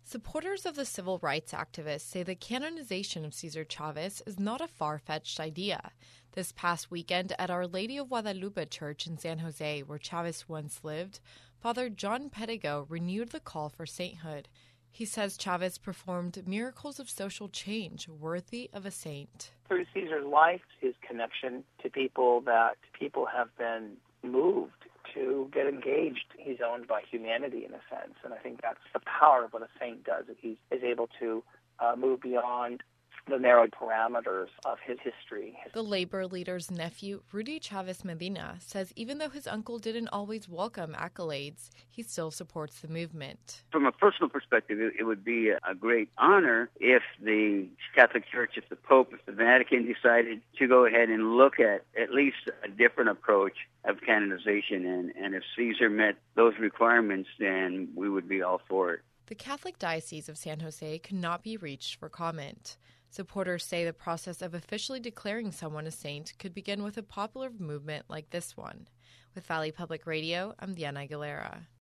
Supporters of the civil rights activist say the canonization of Cesar Chavez is not a far-fetched idea. This past weekend at Our Lady of Guadalupe Church in San Jose, where Chavez once lived, Father John Pedigo renewed the call for sainthood. He says Chavez performed miracles of social change worthy of a saint. Through Cesar's life, his connection to people have been moved to get engaged. He's owned by humanity in a sense, and I think that's the power of what a saint does. He is able to move beyond the narrow parameters of his history. The labor leader's nephew, Rudy Chavez Medina, says even though his uncle didn't always welcome accolades, he still supports the movement. From a personal perspective, it would be a great honor if the Catholic Church, if the Pope, if the Vatican decided to go ahead and look at least a different approach of canonization. And if Caesar met those requirements, then we would be all for it. The Catholic Diocese of San Jose could not be reached for comment. Supporters say the process of officially declaring someone a saint could begin with a popular movement like this one. With Valley Public Radio, I'm Diana Aguilera.